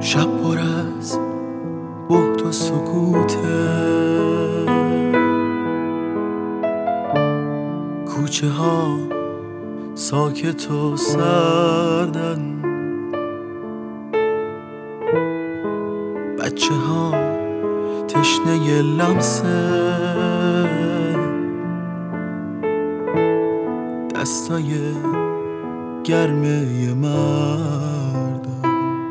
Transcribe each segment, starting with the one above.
شب پر از بهت و سکوته، کوچه ها ساکت و سردن، بچه ها تشنه لمسه دستای گرمه مردم،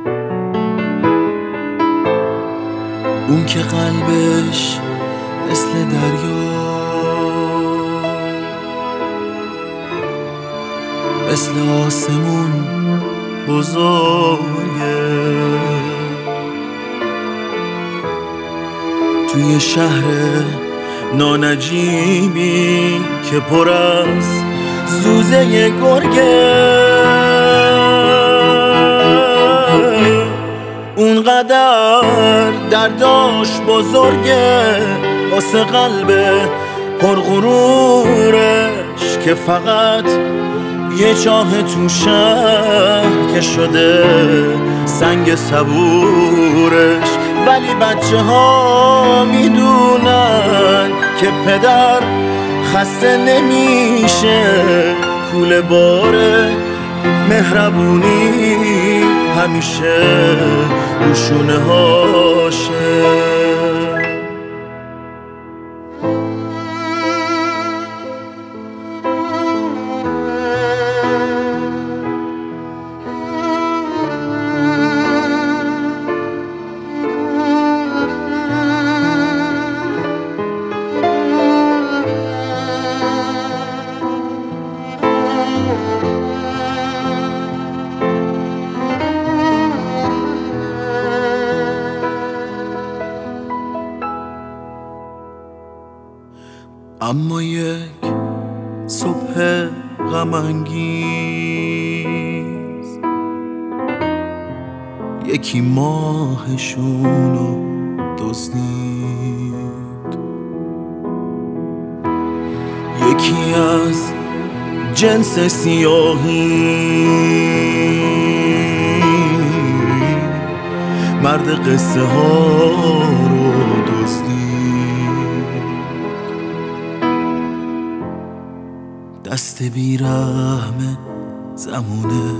اون که قلبش مثل دریا، مثل آسمون بزرگه، توی شهر نانجیبی که پر از سوزه گرگه، اونقدر درداش بزرگه واسه قلب پرغرورش که فقط یه چاه تو شهر که شده سنگ صبورش. ولی بچه ها میدونن که پدر خسته نمیشه، کوله باره مهربونی همیشه رو شونه هاشه. اما یک صبح غم انگیز یکی ماهشونو دزدید، یکی از جنس سیاهی مرد قصه ها رو دزدید، دست بیرحم زمونه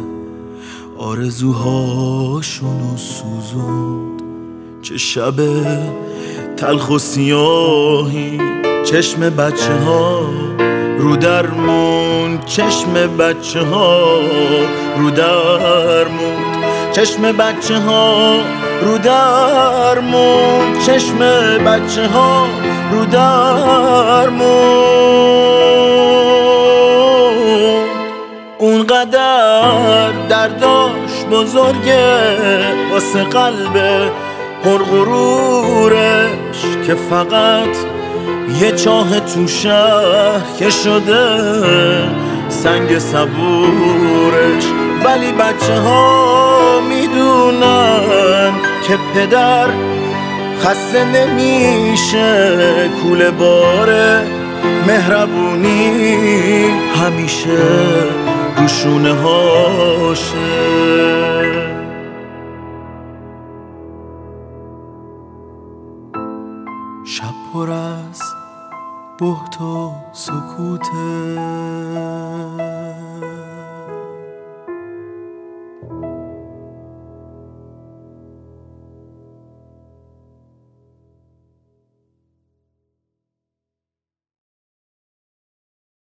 آرزوهاشونو سوزوند. چه شب تلخ و سیاهی، چشم بچه ها رو درمون، چشم بچه ها رو درمون، چشم بچه ها رو درمون، چشم بچه ها رو درمون. اونقدر درداش بزرگه واسه قلب پرغرورش که فقط یه چاه تو شهر که شده سنگ صبورش. ولی بچه ها میدونن که پدر خسته نمیشه، کوله باره مهربونی همیشه رو شونه هاشه. شب پر از بهت و سکوته،